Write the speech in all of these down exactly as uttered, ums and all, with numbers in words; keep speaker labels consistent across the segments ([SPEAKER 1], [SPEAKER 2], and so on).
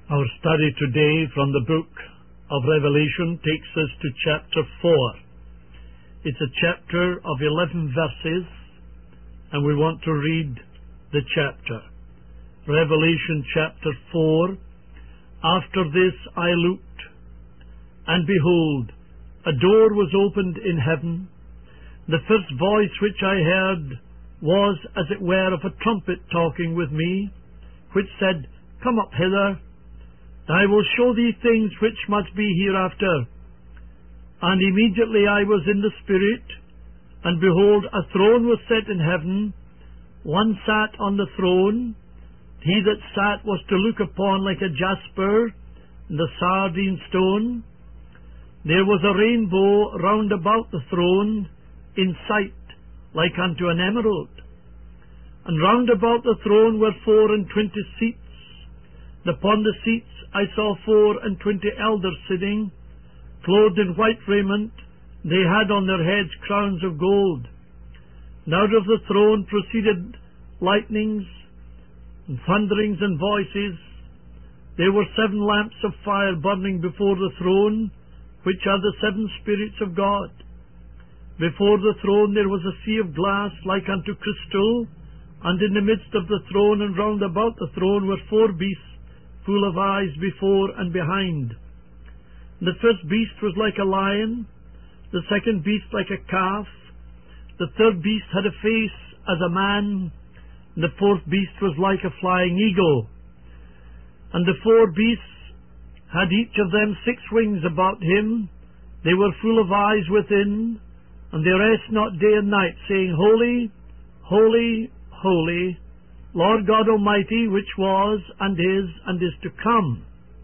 [SPEAKER 1] Our study today from the book of Revelation takes us to chapter four. It's a chapter of eleven verses, and we want to read the chapter. Revelation chapter four. After this I looked, and behold, a door was opened in heaven. The first voice which I heard was as it were of a trumpet talking with me, which said, Come up hither, I will show thee things which must be hereafter. And immediately I was in the Spirit, and behold, a throne was set in heaven. One sat on the throne. He that sat was to look upon like a jasper, and a sardine stone. There was a rainbow round about the throne, in sight like unto an emerald. And round about the throne were four and twenty seats. Upon the seats I saw four and twenty elders sitting, clothed in white raiment. They had on their heads crowns of gold. And out of the throne proceeded lightnings, and thunderings, and voices. There were seven lamps of fire burning before the throne, which are the seven spirits of God. Before the throne there was a sea of glass like unto crystal, and in the midst of the throne and round about the throne were four beasts, full of eyes before and behind. The first beast was like a lion, the second beast like a calf, the third beast had a face as a man, and the fourth beast was like a flying eagle. And the four beasts had each of them six wings about him. They were full of eyes within, and they rest not day and night, saying, Holy, holy, holy, Lord God Almighty, which was, and is, and is to come.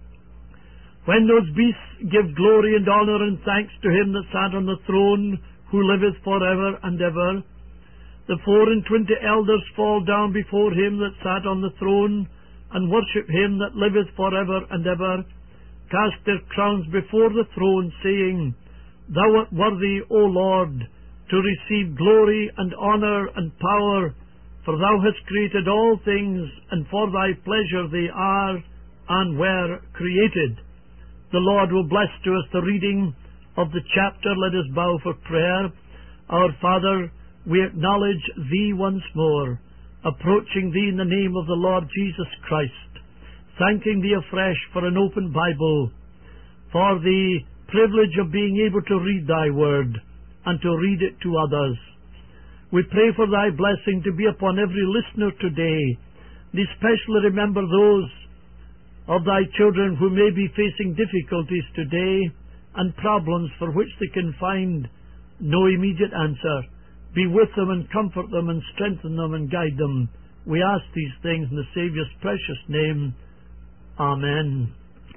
[SPEAKER 1] When those beasts give glory and honour and thanks to him that sat on the throne, who liveth for ever and ever, the four and twenty elders fall down before him that sat on the throne, and worship him that liveth for ever and ever, cast their crowns before the throne, saying, Thou art worthy, O Lord, to receive glory and honour and power, for thou hast created all things, and for thy pleasure they are and were created. The Lord will bless to us the reading of the chapter. Let us bow for prayer. Our Father, we acknowledge Thee once more, approaching Thee in the name of the Lord Jesus Christ, thanking Thee afresh for an open Bible, for the privilege of being able to read Thy Word and to read it to others. We pray for Thy blessing to be upon every listener today, and especially remember those of Thy children who may be facing difficulties today and problems for which they can find no immediate answer. Be with them and comfort them and strengthen them and guide them. We ask these things in the Saviour's precious name. Amen.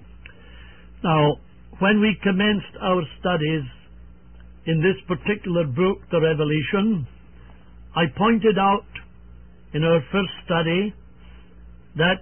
[SPEAKER 1] Now, when we commenced our studies in this particular book, the Revelation, I pointed out in our first study that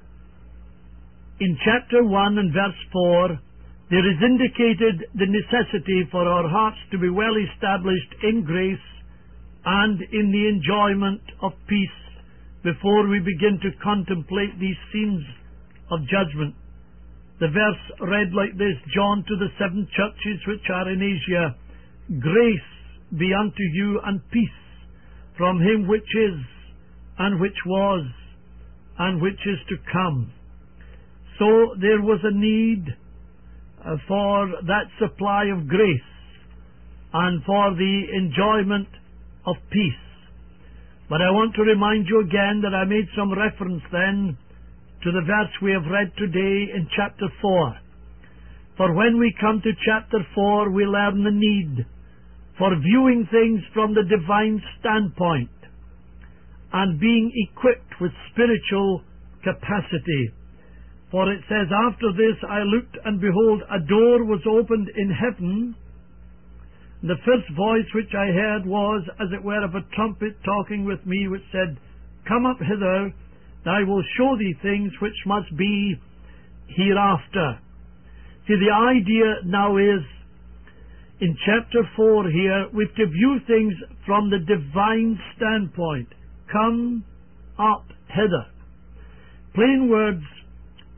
[SPEAKER 1] in chapter one and verse four, there is indicated the necessity for our hearts to be well established in grace and in the enjoyment of peace before we begin to contemplate these scenes of judgment. The verse read like this, John to the seven churches which are in Asia, Grace be unto you and peace from him which is, and which was, and which is to come. So there was a need uh, for that supply of grace and for the enjoyment of peace. But I want to remind you again that I made some reference then to the verse we have read today in chapter four. For when we come to chapter four, we learn the need for viewing things from the divine standpoint and being equipped with spiritual capacity. For it says, After this I looked, and behold, a door was opened in heaven. The first voice which I heard was as it were of a trumpet talking with me, which said, Come up hither, and I will show thee things which must be hereafter. See, the idea now is, in chapter four here, we've to view things from the divine standpoint. Come up hither. Plain words,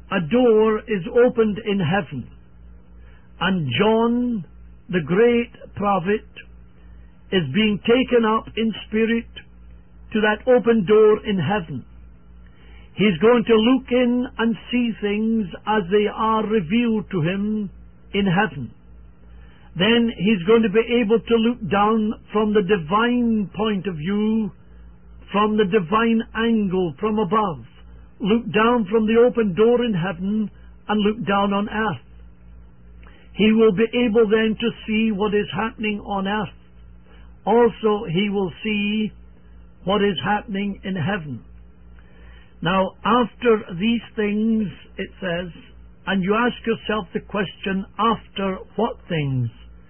[SPEAKER 1] a door is opened in heaven, and John, the great prophet, is being taken up in spirit to that open door in heaven. He's going to look in and see things as they are revealed to him in heaven. Then he's going to be able to look down from the divine point of view, from the divine angle from above. Look down from the open door in heaven and look down on earth. He will be able then to see what is happening on earth. Also, he will see what is happening in heaven. Now, after these things, it says, and you ask yourself the question, after what things?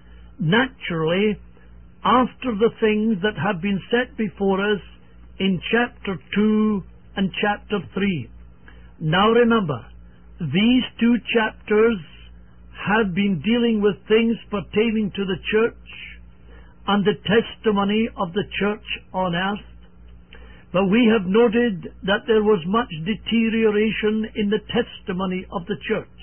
[SPEAKER 1] Naturally, after the things that have been set before us in chapter two and chapter three. Now remember, these two chapters have been dealing with things pertaining to the church and the testimony of the church on earth. But we have noted that there was much deterioration in the testimony of the church.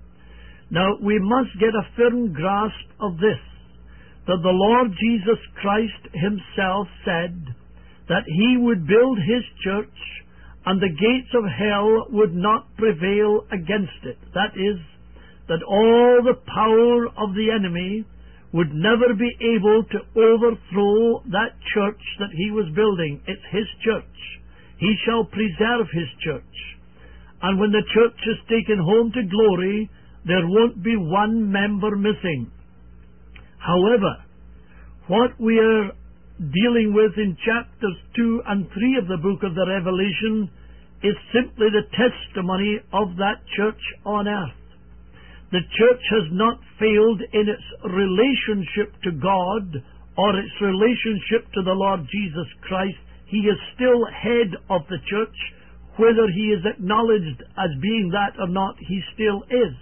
[SPEAKER 1] Now, we must get a firm grasp of this, that the Lord Jesus Christ himself said that he would build his church and the gates of hell would not prevail against it. That is, that all the power of the enemy would never be able to overthrow that church that he was building. It's his church. He shall preserve his church. And when the church is taken home to glory, there won't be one member missing. However, what we are dealing with in chapters two and three of the book of the Revelation is simply the testimony of that church on earth. The church has not failed in its relationship to God or its relationship to the Lord Jesus Christ. He is still head of the church. Whether he is acknowledged as being that or not, he still is.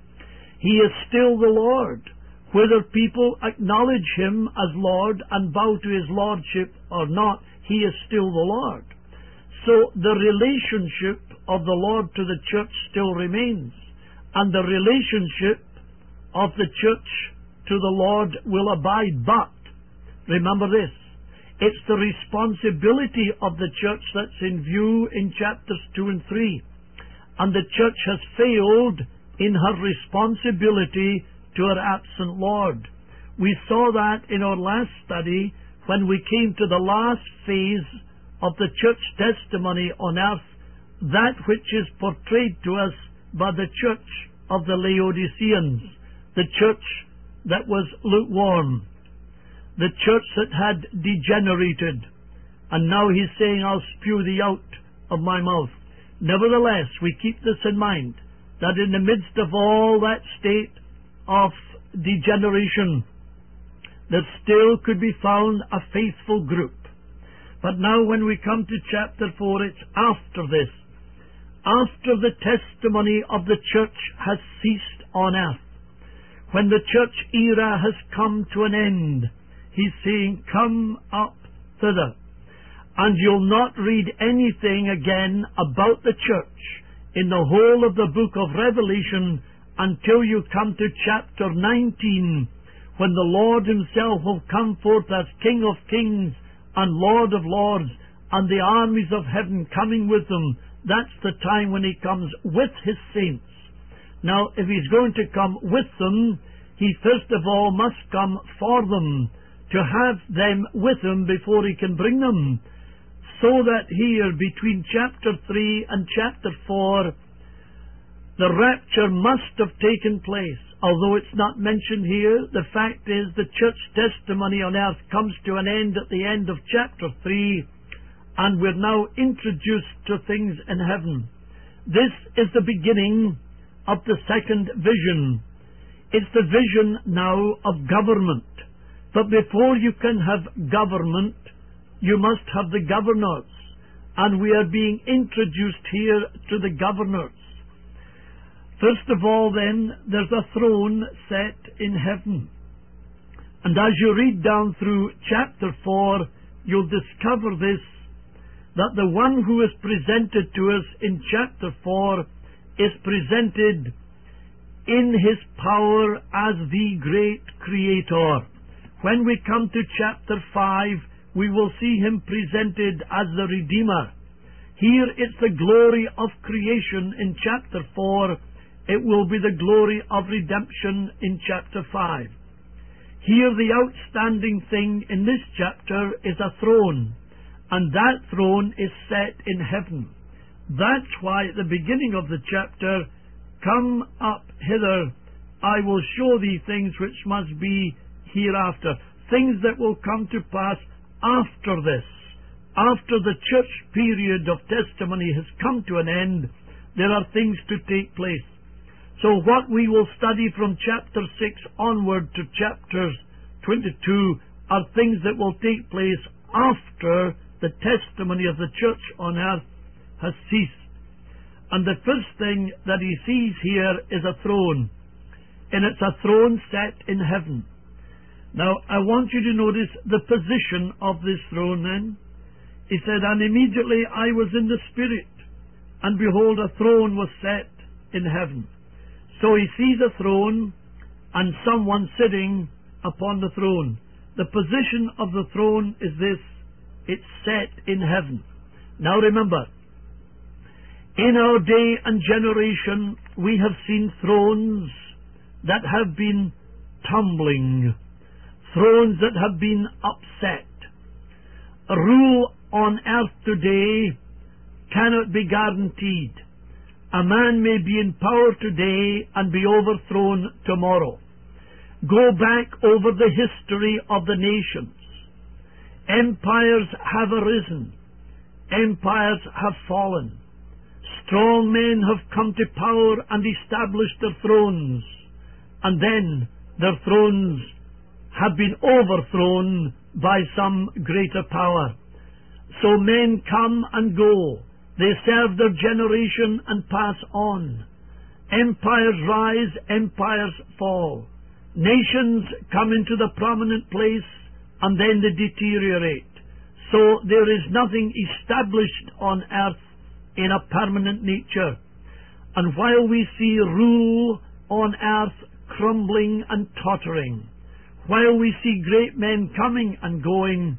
[SPEAKER 1] He is still the Lord. Whether people acknowledge him as Lord and bow to his lordship or not, he is still the Lord. So the relationship of the Lord to the church still remains. And the relationship of the church to the Lord will abide. But, remember this, it's the responsibility of the church that's in view in chapters two and three. And the church has failed in her responsibility to her absent Lord. We saw that in our last study when we came to the last phase of the church testimony on earth, that which is portrayed to us by the church of the Laodiceans, the church that was lukewarm, the church that had degenerated, and now he's saying, I'll spew thee out of my mouth. Nevertheless, we keep this in mind, that in the midst of all that state of degeneration, there still could be found a faithful group. But now when we come to chapter four, it's after this. After the testimony of the church has ceased on earth, when the church era has come to an end, he's saying, come up thither. And you'll not read anything again about the church in the whole of the book of Revelation until you come to chapter nineteen, when the Lord himself will come forth as King of kings and Lord of lords, and the armies of heaven coming with them. That's the time when he comes with his saints. Now, if he's going to come with them, he first of all must come for them, to have them with him before he can bring them. So that here, between chapter three and chapter four, the rapture must have taken place. Although it's not mentioned here, the fact is the church testimony on earth comes to an end at the end of chapter three, and we're now introduced to things in heaven. This is the beginning of the second vision. It's the vision now of government. But before you can have government, you must have the governors. And we are being introduced here to the governors. First of all, then, there's a throne set in heaven. And as you read down through chapter four, you'll discover this, that the one who is presented to us in chapter four is presented in his power as the great creator. When we come to chapter five, we will see him presented as the Redeemer. Here it's the glory of creation in chapter four. It will be the glory of redemption in chapter five. Here the outstanding thing in this chapter is a throne, and that throne is set in heaven. That's why at the beginning of the chapter, "Come up hither, I will show thee things which must be hereafter," things that will come to pass after this. After the church period of testimony has come to an end, there are things to take place. So what we will study from chapter six onward to chapters twenty-two are things that will take place after the testimony of the church on earth has ceased. And the first thing that he sees here is a throne, and it's a throne set in heaven. Now, I want you to notice the position of this throne then. He said, "And immediately I was in the Spirit, and behold, a throne was set in heaven." So he sees a throne and someone sitting upon the throne. The position of the throne is this: it's set in heaven. Now remember, in our day and generation, we have seen thrones that have been tumbling, thrones that have been upset. A rule on earth today cannot be guaranteed. A man may be in power today and be overthrown tomorrow. Go back over the history of the nations. Empires have arisen. Empires have fallen. Strong men have come to power and established their thrones, and then their thrones have been overthrown by some greater power. So men come and go. They serve their generation and pass on. Empires rise, empires fall. Nations come into the prominent place and then they deteriorate. So there is nothing established on earth in a permanent nature. And while we see rule on earth crumbling and tottering, while we see great men coming and going,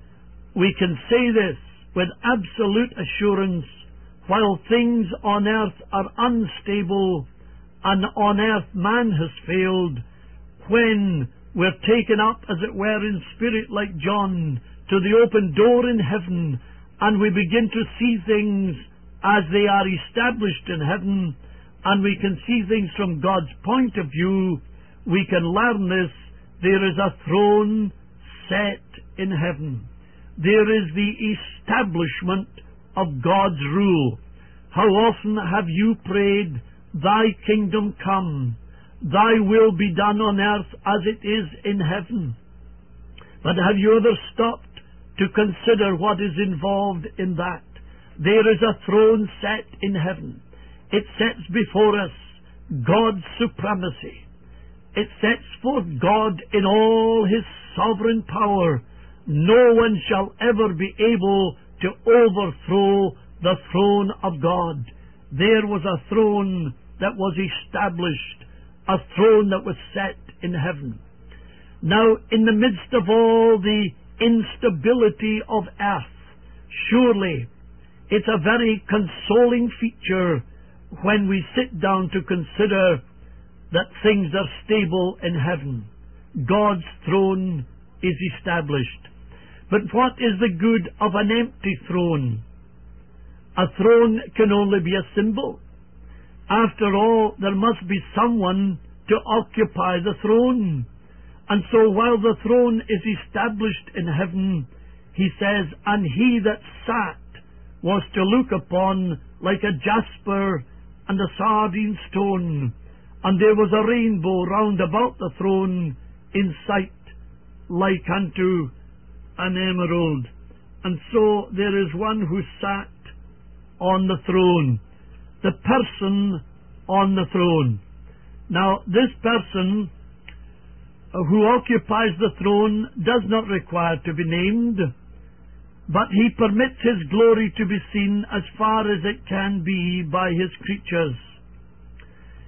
[SPEAKER 1] we can say this with absolute assurance: while things on earth are unstable and on earth man has failed, when we're taken up, as it were, in spirit like John to the open door in heaven, and we begin to see things as they are established in heaven, and we can see things from God's point of view, we can learn this: there is a throne set in heaven. There is the establishment of God's rule. How often have you prayed, "Thy kingdom come, Thy will be done on earth as it is in heaven"? But have you ever stopped to consider what is involved in that? There is a throne set in heaven. It sets before us God's supremacy. It sets forth God in all His sovereign power. No one shall ever be able to overthrow the throne of God. There was a throne that was established, a throne that was set in heaven. Now, in the midst of all the instability of earth, surely it's a very consoling feature when we sit down to consider that things are stable in heaven. God's throne is established. But what is the good of an empty throne? A throne can only be a symbol. After all, there must be someone to occupy the throne. And so while the throne is established in heaven, he says, "And he that sat was to look upon like a jasper and a sardine stone, and there was a rainbow round about the throne in sight like unto an emerald." And so there is one who sat on the throne, the person on the throne. Now, this person who occupies the throne does not require to be named, but he permits his glory to be seen as far as it can be by his creatures.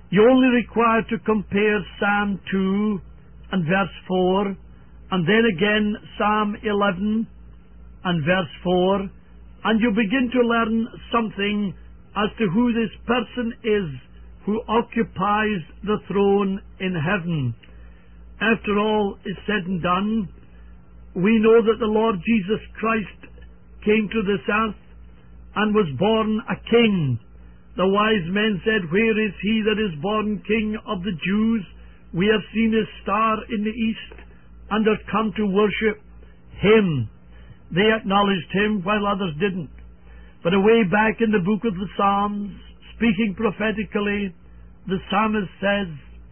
[SPEAKER 1] You only require to compare Psalm two and verse four, and then again Psalm eleven and verse four, and you begin to learn something as to who this person is who occupies the throne in heaven. After all is said and done, we know that the Lord Jesus Christ came to this earth and was born a king. The wise men said, "Where is he that is born King of the Jews? We have seen his star in the east and are come to worship him." They acknowledged him while others didn't. But away back in the book of the Psalms, speaking prophetically, the psalmist says,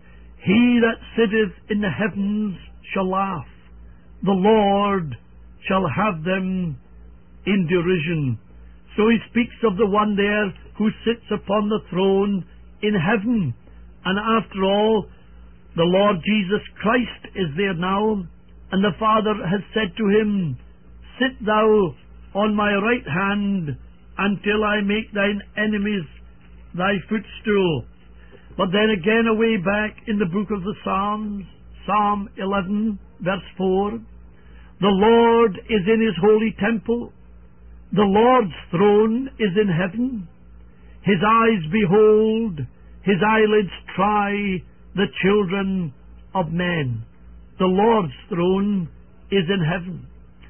[SPEAKER 1] "He that sitteth in the heavens shall laugh. The Lord shall have them in derision." So he speaks of the one there who sits upon the throne in heaven. And after all, the Lord Jesus Christ is there now, and the Father has said to him, "Sit thou on my right hand until I make thine enemies thy footstool." But then again away back in the book of the Psalms, Psalm eleven, verse four, "The Lord is in his holy temple. The Lord's throne is in heaven. His eyes behold, his eyelids try the children of men." The Lord's throne is in heaven.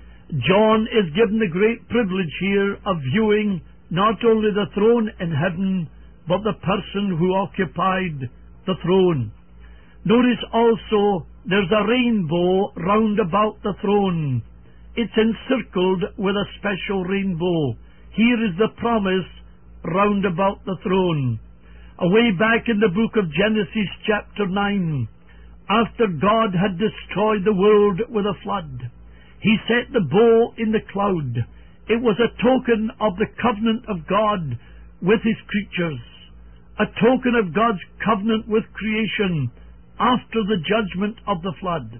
[SPEAKER 1] John is given the great privilege here of viewing not only the throne in heaven, but the person who occupied the throne. Notice also there's a rainbow round about the throne. It's encircled with a special rainbow. Here is the promise round about the throne. Away back in the book of Genesis chapter nine, after God had destroyed the world with a flood, he set the bow in the cloud. It was a token of the covenant of God with his creatures, a token of God's covenant with creation after the judgment of the flood,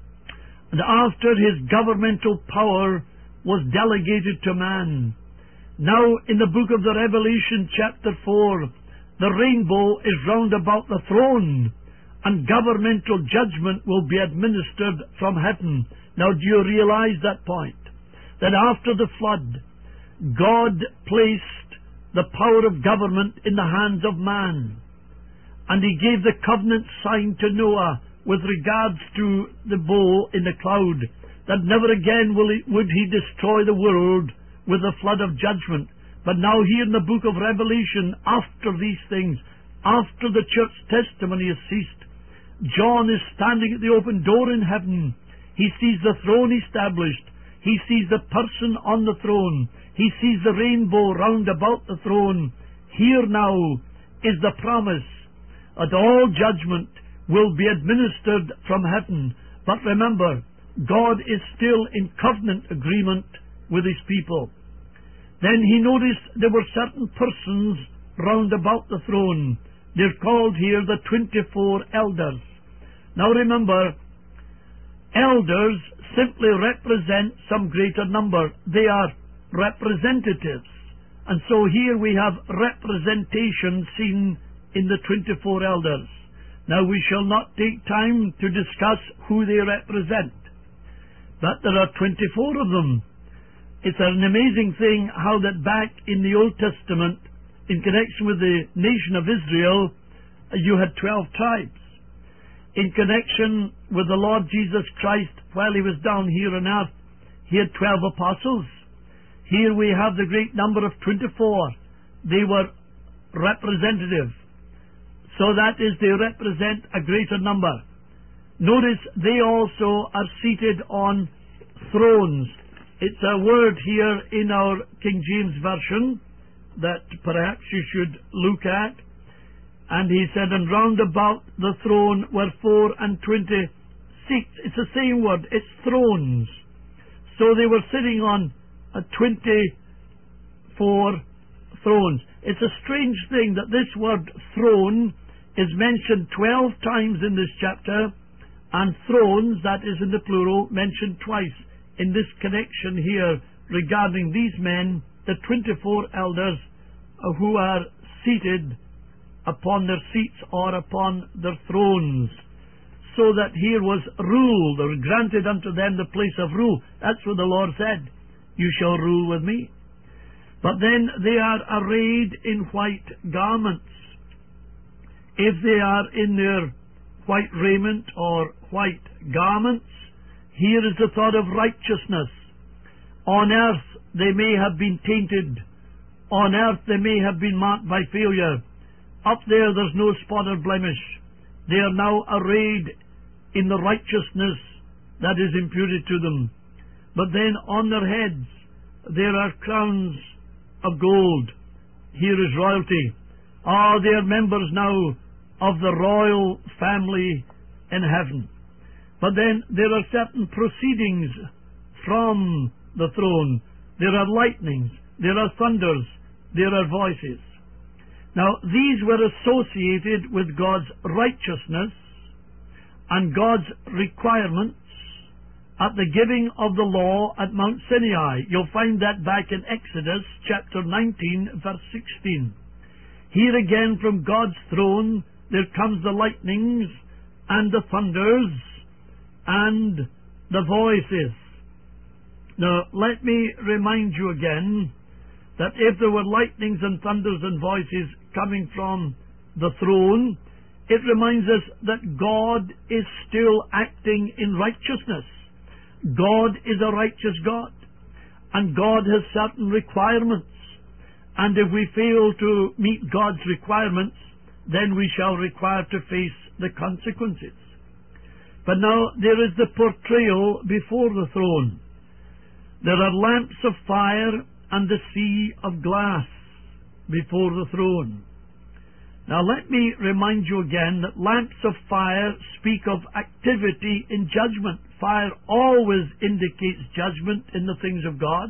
[SPEAKER 1] and after his governmental power was delegated to man. Now in the book of the Revelation chapter four, the rainbow is round about the throne, and governmental judgment will be administered from heaven. Now do you realize that point? That after the flood, God placed the power of government in the hands of man, and he gave the covenant sign to Noah with regards to the bow in the cloud, that never again will he, would he destroy the world with a flood of judgment. But now here in the book of Revelation, after these things, after the church testimony has ceased, John is standing at the open door in heaven. He sees the throne established. He sees the person on the throne. He sees the rainbow round about the throne. Here now is the promise that all judgment will be administered from heaven. But remember, God is still in covenant agreement with his people. Then he noticed there were certain persons round about the throne. They're called here the twenty-four elders. Now remember, elders simply represent some greater number. They are representatives. And so here we have representation seen in the twenty-four elders. Now we shall not take time to discuss who they represent, but there are twenty-four of them. It's an amazing thing how that back in the Old Testament, in connection with the nation of Israel, you had twelve tribes. In connection with the Lord Jesus Christ, while he was down here on earth, he had twelve apostles. Here we have the great number of twenty-four. They were representative. So that is, they represent a greater number. Notice they also are seated on thrones. It's a word here in our King James Version that perhaps you should look at. And he said, and round about the throne were four and twenty seats. It's the same word, it's thrones. So they were sitting on a twenty-four thrones. It's a strange thing that this word throne is mentioned twelve times in this chapter, and thrones, that is in the plural, mentioned twice in this connection here regarding these men, the twenty-four elders uh, who are seated upon their seats or upon their thrones. So that here was rule, or granted unto them the place of rule. That's what the Lord said. You shall rule with me. But then they are arrayed in white garments. If they are in their white raiment or white garments, here is the thought of righteousness. On earth they may have been tainted. On earth they may have been marked by failure. Up there there's no spot or blemish. They are now arrayed in the righteousness that is imputed to them. But then on their heads there are crowns of gold. Here is royalty. Ah, they are members now of the royal family in heaven. But then there are certain proceedings from the throne. There are lightnings, there are thunders, there are voices. Now these were associated with God's righteousness and God's requirements at the giving of the law at Mount Sinai. You'll find that back in Exodus chapter nineteen, verse sixteen. Here again from God's throne there comes the lightnings and the thunders and the voices. Now let me remind you again that if there were lightnings and thunders and voices coming from the throne, it reminds us that God is still acting in righteousness. God is a righteous God, and God has certain requirements. And if we fail to meet God's requirements, then we shall require to face the consequences. But now there is the portrayal before the throne. There are lamps of fire and the sea of glass before the throne. Now let me remind you again that lamps of fire speak of activity in judgment. Fire always indicates judgment in the things of God.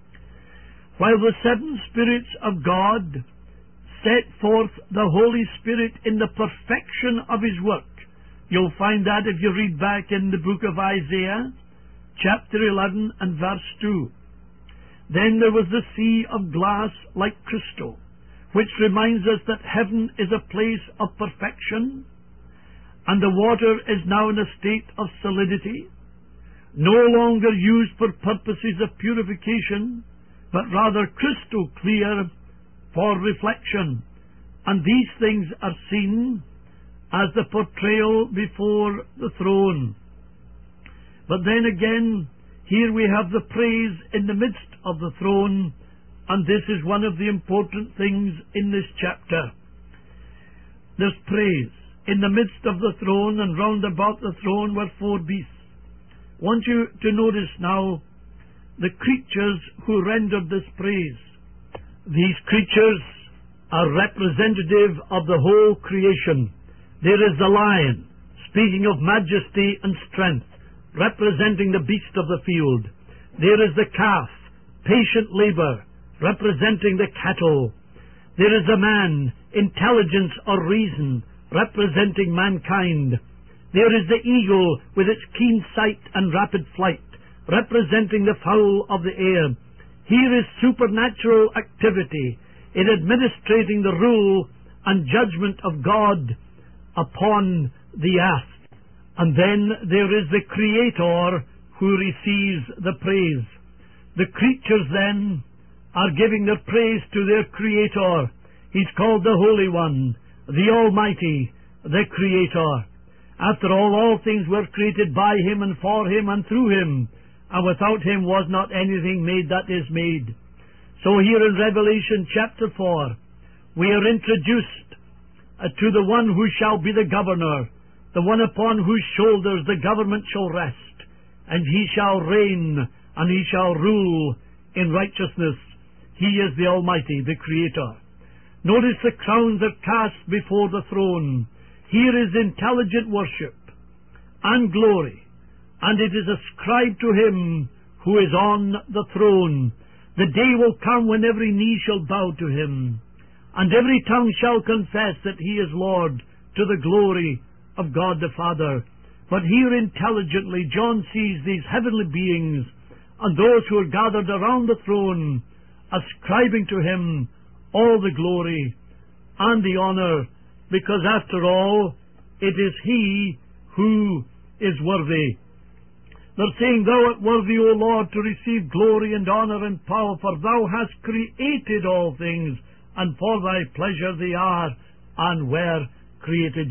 [SPEAKER 1] While the seven spirits of God set forth the Holy Spirit in the perfection of His work. You'll find that if you read back in the book of Isaiah, chapter eleven and verse two. Then there was the sea of glass like crystal, which reminds us that heaven is a place of perfection, and the water is now in a state of solidity, no longer used for purposes of purification, but rather crystal clear for reflection. And these things are seen as the portrayal before the throne. But then again, here we have the praise in the midst of the throne, and this is one of the important things in this chapter. There's praise. In the midst of the throne and round about the throne were four beasts. I want you to notice now the creatures who rendered this praise. These creatures are representative of the whole creation. There is the lion, speaking of majesty and strength, representing the beast of the field. There is the calf, patient labor, representing the cattle. There is the man, intelligence or reason, representing mankind. There is the eagle with its keen sight and rapid flight, representing the fowl of the air. Here is supernatural activity in administrating the rule and judgment of God upon the earth. And then there is the Creator who receives the praise. The creatures then are giving their praise to their Creator. He's called the Holy One, the Almighty, the Creator. After all, all things were created by Him and for Him and through Him, and without Him was not anything made that is made. So here in Revelation chapter four, we are introduced uh, to the one who shall be the governor, the one upon whose shoulders the government shall rest, and He shall reign, and He shall rule in righteousness. He is the Almighty, the Creator. Notice the crowns are cast before the throne. Here is intelligent worship and glory, and it is ascribed to Him who is on the throne. The day will come when every knee shall bow to Him, and every tongue shall confess that He is Lord, to the glory of God the Father. But here intelligently John sees these heavenly beings and those who are gathered around the throne, ascribing to Him all the glory and the honor because after all, it is He who is worthy. They're saying, Thou art worthy, O Lord, to receive glory and honour and power, for Thou hast created all things, and for Thy pleasure they are and were created.